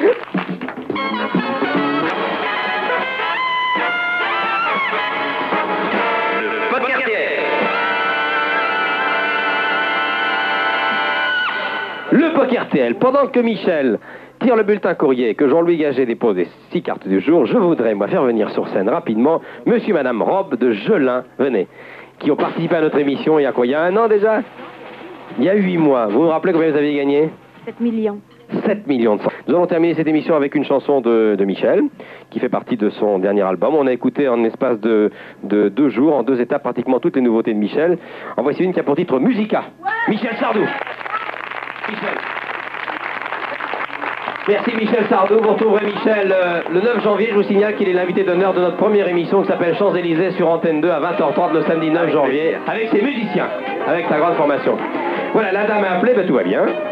Le Poker RTL. Pendant que Michel tire le bulletin courrier, que Jean-Louis Gaget dépose les 6 cartes du jour, je voudrais, moi, faire venir sur scène rapidement monsieur et madame Robe de Jelin, venez, qui ont participé à notre émission il y a quoi? Il y a 1 an déjà? Il y a 8 mois. Vous vous rappelez combien vous aviez gagné? 7 millions. 7 millions de francs. Nous allons terminer cette émission avec une chanson de Michel, qui fait partie de son dernier album. On a écouté en espace de 2 jours, en 2 étapes, pratiquement toutes les nouveautés de Michel. En voici une qui a pour titre Musica. Michel Sardou. Michel. Merci Michel Sardou. Vous retrouverez Michel le 9 janvier. Je vous signale qu'il est l'invité d'honneur de notre première émission qui s'appelle Champs-Élysées sur Antenne 2 à 20h30 le samedi 9 janvier avec ses musiciens, avec sa grande formation. Voilà, la dame a appelé, ben tout va bien.